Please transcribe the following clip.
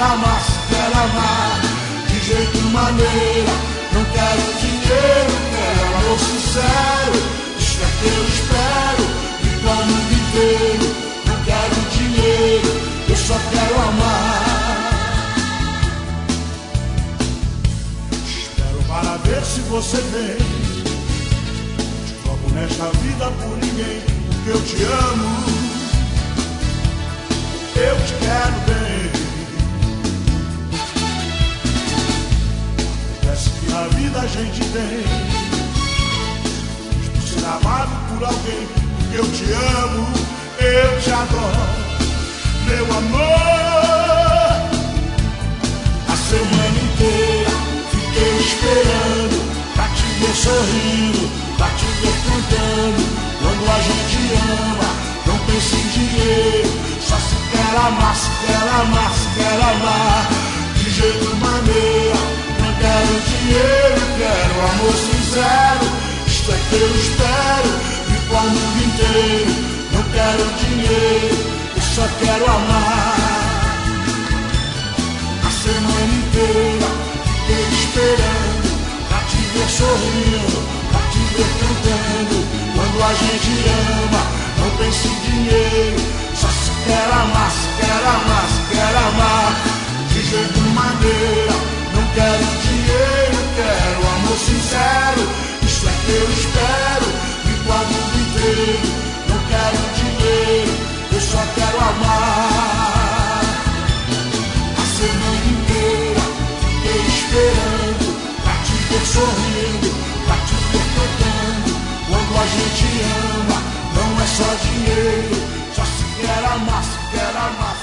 amar, se quer amar de jeito e maneira. Não quero dinheiro, quero amor sincero. Isso é que eu espero de todo mundo inteiro. Não quero dinheiro, eu só quero amar. Espero para ver se você vem. Te troco nesta vida por ninguém, porque eu te amo. Eu te quero bem. Parece que na vida a gente tem por ser amado por alguém, porque eu te amo, eu te adoro, meu amor. A semana inteira fiquei esperando pra te ver sorrindo, pra te ver cantando. Quando a gente ama, não pensa em dinheiro. Só se quer amar, se quer amar, se quer amar de jeito e maneira. Não quero dinheiro, quero amor sincero. Isto é que eu espero de qual mundo inteiro. Não quero dinheiro, eu só quero amar. A semana inteira fiquei esperando pra te ver sorrindo, pra te ver cantando. Quando a gente ama, não pensa em dinheiro. Só se quer amar, se quer amar, se quer amar de jeito e maneira. Não quero dinheiro, quero amor sincero. Isso é que eu espero de qual mundo inteiro. Não quero dinheiro, eu só quero amar. A semana inteira fiquei esperando pra te ver sorrindo, pra te ver cantando. Quando a gente ama, não é só dinheiro. Só se quer amar, se quer amar.